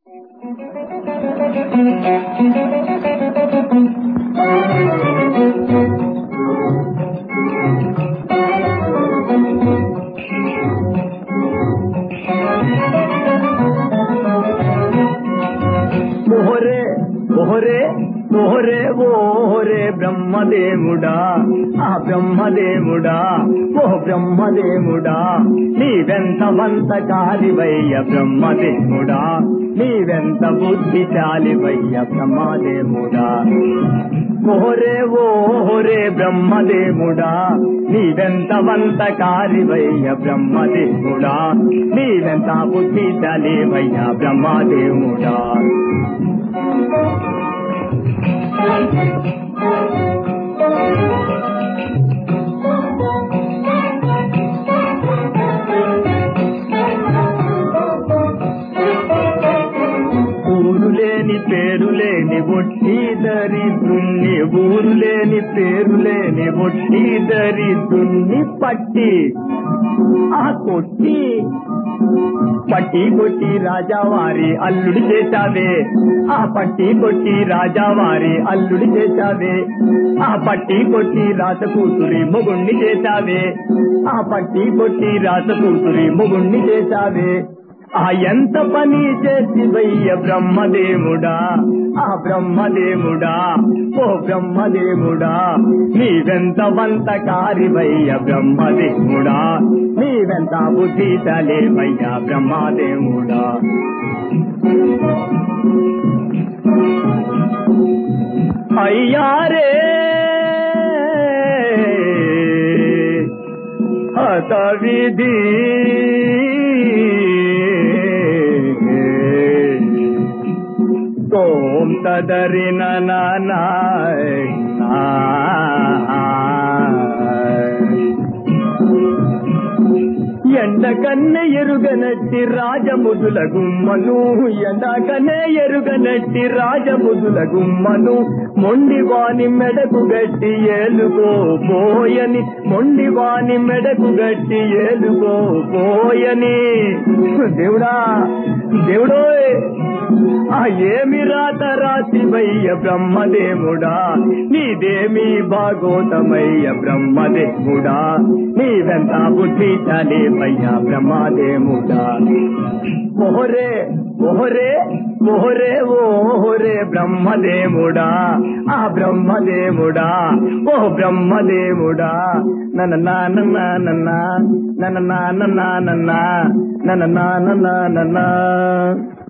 ఓహరే ఓహరే బ్రహ్మదేవుడా, ఆ బ్రహ్మదేవుడా, ఓ బ్రహ్మదేవుడా, నీవెంత వంతకాలివయ్య బ్రహ్మదేవుడా, నీవెంత బుద్ధిశాలివయ్య బ్రహ్మదేవుడా. ఓహరే ఓహరే బ్రహ్మదేవుడా, నీవెంత వంతకాలివయ్య బ్రహ్మదేవుడా, నీవెంత బుద్ధిశాలివయ్య బ్రహ్మదేవుడా. ఊరులేని పేరులేని ఒట్టి దరిద్రుణ్ణి, ఊరులేని పేరులేని ఒట్టి దరిద్రుణ్ణి పట్టి ఆ కొట్టి పట్టి కొట్టి రాజావారి అల్లుడి చేశావే, ఆ పట్టి కొట్టి రాజావారి అల్లుడి చేశావే, ఆ పట్టి కొట్టి రాసకూతురి మొగుణ్ణి చేశావే, ఆ పట్టి కొట్టి రాసకూతురి మొగుణ్ణి చేశావే. ఆ ఎంత పని చేసివయ్య బ్రహ్మదేవుడా, ఆ బ్రహ్మదేవుడా, ఓ బ్రహ్మదేవుడా, నీవెంత వంతకారివయ్య బ్రహ్మదేవుడా, నీవెంత బుద్ధిశాలివయ్య బ్రహ్మదేవుడా. అయ్యారే హత విధి తోం తదరిన ఎండకన్నే ఎరుగనట్టి రాజముదుల గుమ్మను, ఎండకనే ఎరుగనట్టి రాజముదుల గుమ్మను, మొండివాని మెడకు గట్టి ఏలుకోపోయని, మొండివాని మెడకు గట్టి ఏలుకోపోయని. దేవుడా దేవుడోయ్, ఆ ఏమి రాత రాసివయ్య బ్రహ్మదేవుడా, నీదేమి భాగోతమయ్య బ్రహ్మదేవుడా, నీవెంత బుద్ధిశాలివయ్య బ్రహ్మదేవుడా. ఓహరే ఓహరే ఓహరే ఓహరే బ్రహ్మదేవుడా, ఆ బ్రహ్మదేవుడా, ఓ బ్రహ్మదేవుడా, నన్న నాన్న నన్న నన్న నాన్న నన్న నన్న నాన్న.